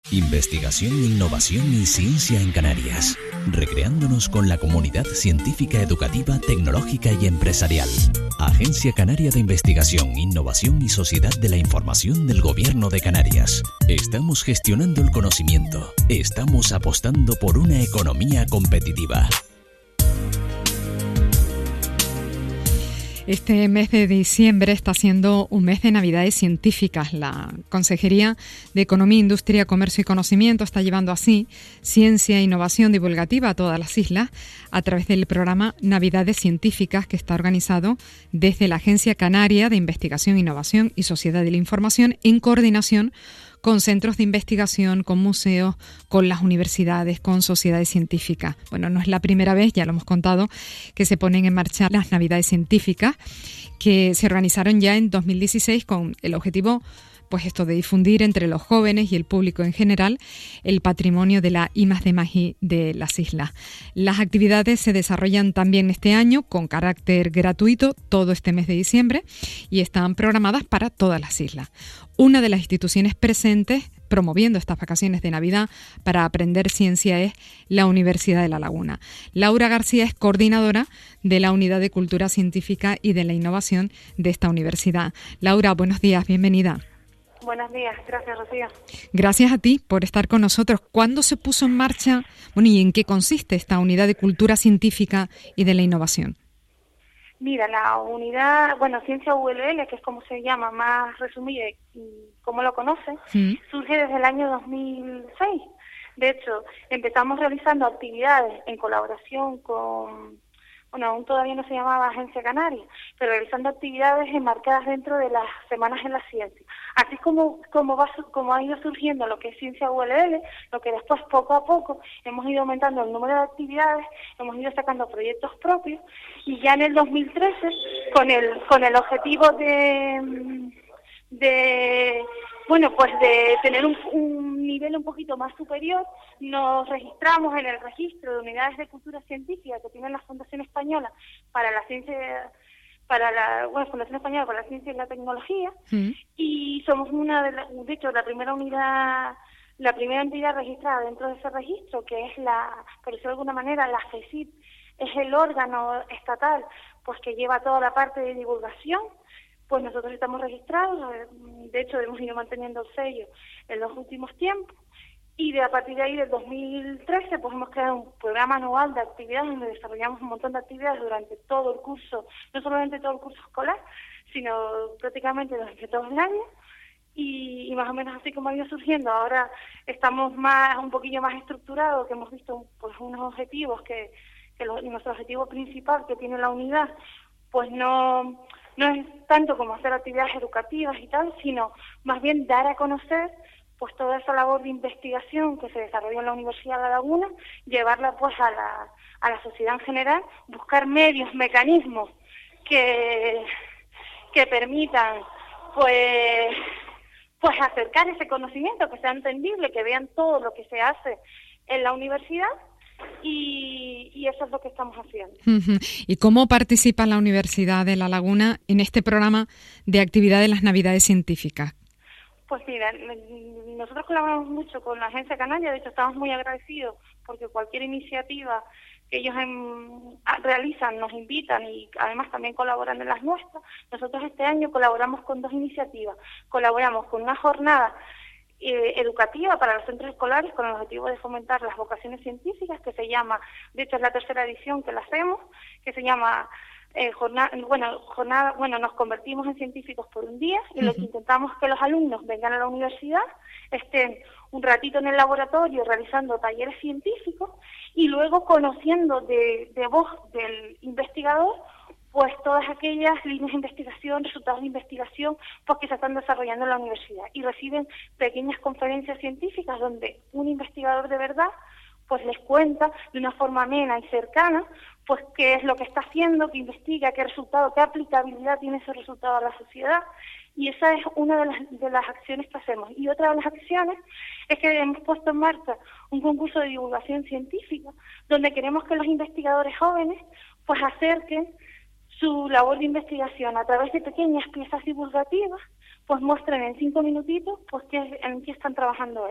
Investigación, innovación y ciencia en Canarias. Recreándonos con la comunidad científica, educativa, tecnológica y empresarial. Agencia Canaria de Investigación, Innovación y Sociedad de la Información del Gobierno de Canarias. Estamos gestionando el conocimiento. Estamos apostando por una economía competitiva. Este mes de diciembre está siendo un mes de Navidades científicas. La Consejería de Economía, Industria, Comercio y Conocimiento está llevando así ciencia e innovación divulgativa a todas las islas a través del programa Navidades Científicas, que está organizado desde la Agencia Canaria de Investigación, Innovación y Sociedad de la Información en coordinación con centros de investigación, con museos, con las universidades, con sociedades científicas. Bueno, no es la primera vez, ya lo hemos contado, que se ponen en marcha las Navidades Científicas, que se organizaron ya en 2016 con el objetivo, pues esto de difundir entre los jóvenes y el público en general el patrimonio de la I+D+I de las islas. Las actividades se desarrollan también este año con carácter gratuito todo este mes de diciembre y están programadas para todas las islas. Una de las instituciones presentes promoviendo estas vacaciones de Navidad para aprender ciencia es la Universidad de La Laguna. Laura García es coordinadora de la Unidad de Cultura Científica y de la Innovación de esta universidad. Laura, buenos días, bienvenida. Buenos días, gracias, Rocío. Gracias a ti por estar con nosotros. ¿Cuándo se puso en marcha, y en qué consiste esta Unidad de Cultura Científica y de la Innovación? Mira, la unidad, Ciencia ULL, que es como se llama, más resumido y como lo conocen, surge desde el año 2006. De hecho, empezamos realizando actividades en colaboración con, aún todavía no se llamaba Agencia Canaria, pero realizando actividades enmarcadas dentro de las Semanas en la Ciencia. Así como ha ido surgiendo lo que es Ciencia ULL, lo que después poco a poco hemos ido aumentando el número de actividades, hemos ido sacando proyectos propios y ya en el 2013 con el objetivo de tener un nivel un poquito más superior, nos registramos en el registro de unidades de cultura científica que tiene la Fundación Española para la Ciencia, Fundación Española para la Ciencia y la Tecnología, y somos la primera entidad registrada dentro de ese registro, que es por decirlo de alguna manera, la FECIT, es el órgano estatal pues que lleva toda la parte de divulgación. Pues nosotros estamos registrados, de hecho hemos ido manteniendo el sello en los últimos tiempos, y a partir de ahí, del 2013, pues hemos creado un programa anual de actividades donde desarrollamos un montón de actividades durante todo el curso, no solamente todo el curso escolar, sino prácticamente durante todo el año, y más o menos así como ha ido surgiendo. Ahora estamos un poquillo más estructurados, que hemos visto pues unos objetivos nuestro objetivo principal que tiene la unidad, pues no es tanto como hacer actividades educativas y tal, sino más bien dar a conocer pues toda esa labor de investigación que se desarrolla en la Universidad de La Laguna, llevarla pues a la sociedad en general, buscar medios, mecanismos que permitan pues acercar ese conocimiento, que sea entendible, que vean todo lo que se hace en la universidad. Y eso es lo que estamos haciendo. ¿Y cómo participa la Universidad de La Laguna en este programa de actividad de las Navidades Científicas? Pues mira, nosotros colaboramos mucho con la Agencia Canaria, de hecho estamos muy agradecidos porque cualquier iniciativa que ellos realizan nos invitan y además también colaboran en las nuestras. Nosotros este año colaboramos con 2 iniciativas. Colaboramos con una jornada educativa para los centros escolares con el objetivo de fomentar las vocaciones científicas, que se llama, de hecho es la 3ª edición que la hacemos, que se llama nos convertimos en científicos por un día, y lo que intentamos es que los alumnos vengan a la universidad, estén un ratito en el laboratorio realizando talleres científicos y luego conociendo de voz del investigador pues todas aquellas líneas de investigación, resultados de investigación pues que se están desarrollando en la universidad, y reciben pequeñas conferencias científicas donde un investigador de verdad pues les cuenta de una forma amena y cercana pues qué es lo que está haciendo, qué investiga, qué resultado, qué aplicabilidad tiene ese resultado a la sociedad. Y esa es una de las acciones que hacemos. Y otra de las acciones es que hemos puesto en marcha un concurso de divulgación científica donde queremos que los investigadores jóvenes pues acerquen su labor de investigación a través de pequeñas piezas divulgativas, pues muestren en 5 minutitos pues en qué están trabajando ellos.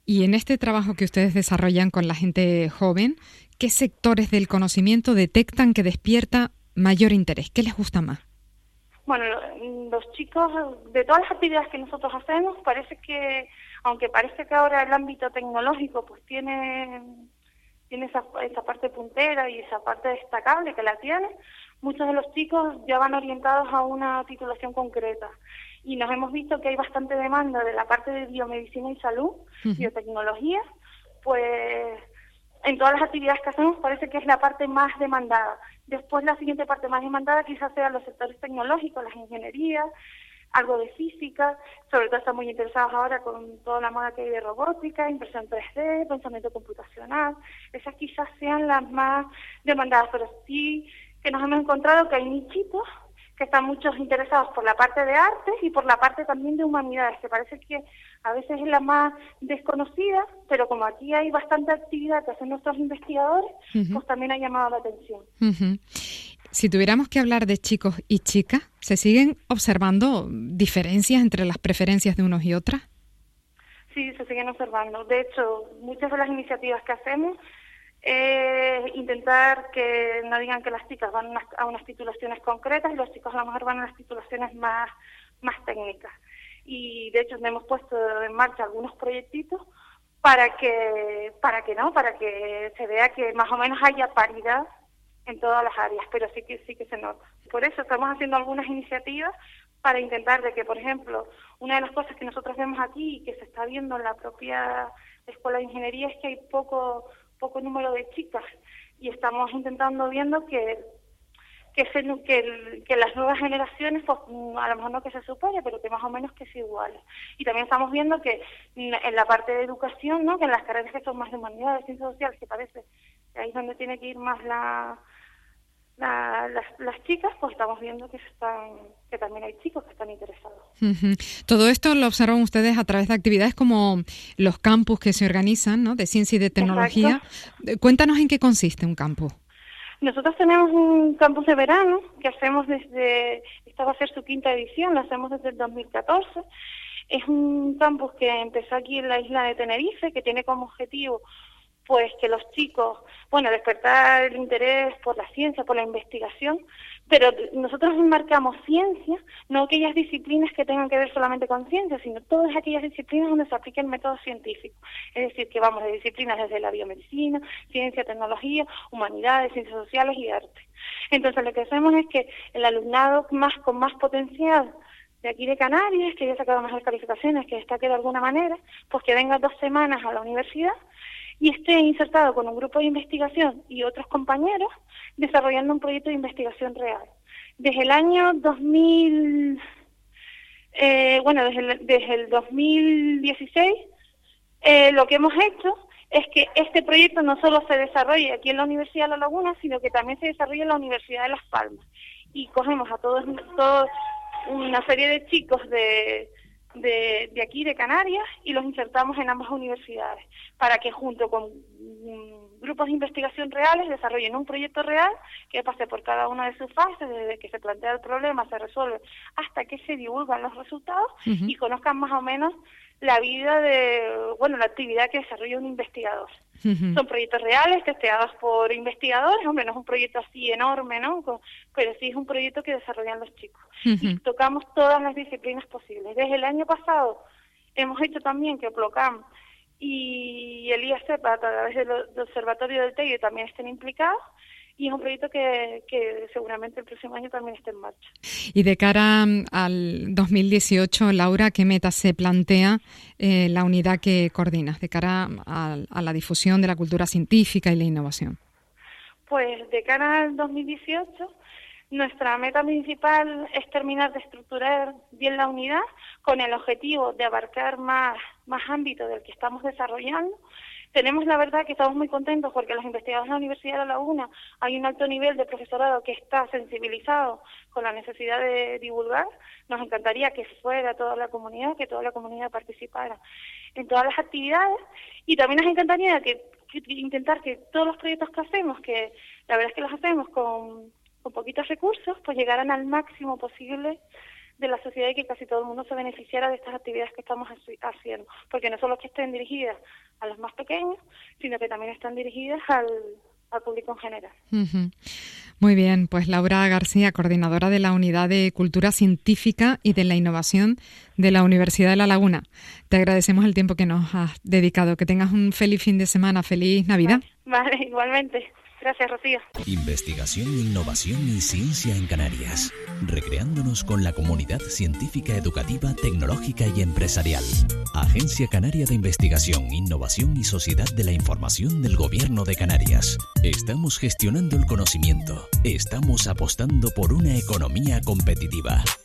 Y en este trabajo que ustedes desarrollan con la gente joven, ¿qué sectores del conocimiento detectan que despierta mayor interés? ¿Qué les gusta más? Bueno, los chicos, de todas las actividades que nosotros hacemos, parece que, aunque parece que ahora el ámbito tecnológico pues tiene esa parte puntera y esa parte destacable que la tiene, muchos de los chicos ya van orientados a una titulación concreta. Y nos hemos visto que hay bastante demanda de la parte de biomedicina y salud, biotecnología, pues en todas las actividades que hacemos parece que es la parte más demandada. Después la siguiente parte más demandada quizás sean los sectores tecnológicos, las ingenierías, algo de física, sobre todo están muy interesados ahora con toda la moda que hay de robótica, impresión 3D, pensamiento computacional. Esas quizás sean las más demandadas, pero sí que nos hemos encontrado que hay nichitos que están muchos interesados por la parte de artes y por la parte también de humanidades, que parece que a veces es la más desconocida, pero como aquí hay bastante actividad que hacen nuestros investigadores, pues también ha llamado la atención. Si tuviéramos que hablar de chicos y chicas, ¿se siguen observando diferencias entre las preferencias de unos y otras? Sí, se siguen observando. De hecho, muchas de las iniciativas que hacemos intentar que no digan que las chicas van a unas titulaciones concretas y los chicos a lo mejor van a unas titulaciones más técnicas. Y de hecho hemos puesto en marcha algunos proyectitos para que se vea que más o menos haya paridad en todas las áreas, pero sí que se nota. Por eso estamos haciendo algunas iniciativas para intentar de que, por ejemplo, una de las cosas que nosotros vemos aquí y que se está viendo en la propia Escuela de Ingeniería es que hay poco número de chicas y estamos intentando viendo que las nuevas generaciones, pues a lo mejor no que se supere, pero que más o menos que se iguale. Y también estamos viendo que en la parte de educación, ¿no?, que en las carreras que son más de humanidades, ciencias sociales, que parece que ahí es donde tiene que ir más las chicas, pues estamos viendo que también hay chicos que están interesados. Todo esto lo observan ustedes a través de actividades como los campus que se organizan, ¿no?, de ciencia y de tecnología. Exacto. Cuéntanos en qué consiste un campus. Nosotros tenemos un campus de verano que hacemos esta va a ser su 5ª edición, lo hacemos desde el 2014. Es un campus que empezó aquí en la isla de Tenerife, que tiene como objetivo pues que los chicos, despertar el interés por la ciencia, por la investigación, pero nosotros enmarcamos ciencia, no aquellas disciplinas que tengan que ver solamente con ciencia, sino todas aquellas disciplinas donde se aplique el método científico. Es decir, que vamos de disciplinas desde la biomedicina, ciencia, tecnología, humanidades, ciencias sociales y arte. Entonces lo que hacemos es que el alumnado con más potencial de aquí de Canarias, que haya sacado mejores calificaciones, que destaque de alguna manera, pues que venga 2 semanas a la universidad y esté insertado con un grupo de investigación y otros compañeros desarrollando un proyecto de investigación real. Desde el año 2000, desde el 2016, lo que hemos hecho es que este proyecto no solo se desarrolle aquí en la Universidad de La Laguna, sino que también se desarrolla en la Universidad de Las Palmas. Y cogemos a todos una serie de chicos de aquí, de Canarias, y los insertamos en ambas universidades, para que junto con grupos de investigación reales desarrollen un proyecto real que pase por cada una de sus fases, desde que se plantea el problema, se resuelve, hasta que se divulgan los resultados y conozcan más o menos la vida la actividad que desarrolla un investigador. Son proyectos reales, testeados por investigadores, hombre, no es un proyecto así enorme, ¿no?, pero sí es un proyecto que desarrollan los chicos. Y tocamos todas las disciplinas posibles. Desde el año pasado hemos hecho también que Oplocam y el IACEP, a través del Observatorio del Teide, también estén implicados, y es un proyecto que seguramente el próximo año también esté en marcha. Y de cara al 2018, Laura, ¿qué meta se plantea la unidad que coordinas de cara a la difusión de la cultura científica y la innovación? Pues de cara al 2018, nuestra meta principal es terminar de estructurar bien la unidad con el objetivo de abarcar más ámbito del que estamos desarrollando. Tenemos, la verdad, que estamos muy contentos porque los investigadores de la Universidad de La Laguna hay un alto nivel de profesorado que está sensibilizado con la necesidad de divulgar. Nos encantaría que fuera toda la comunidad, que toda la comunidad participara en todas las actividades, y también nos encantaría intentar que todos los proyectos que hacemos, que la verdad es que los hacemos con poquitos recursos, pues llegaran al máximo posible de la sociedad y que casi todo el mundo se beneficiara de estas actividades que estamos haciendo, porque no solo que estén dirigidas a los más pequeños, sino que también están dirigidas al público en general. Uh-huh. Muy bien, pues Laura García, coordinadora de la Unidad de Cultura Científica y de la Innovación de la Universidad de La Laguna. Te agradecemos el tiempo que nos has dedicado. Que tengas un feliz fin de semana, feliz Navidad. Vale, igualmente. Gracias, Rocío. Investigación, innovación y ciencia en Canarias. Recreándonos con la comunidad científica, educativa, tecnológica y empresarial. Agencia Canaria de Investigación, Innovación y Sociedad de la Información del Gobierno de Canarias. Estamos gestionando el conocimiento. Estamos apostando por una economía competitiva.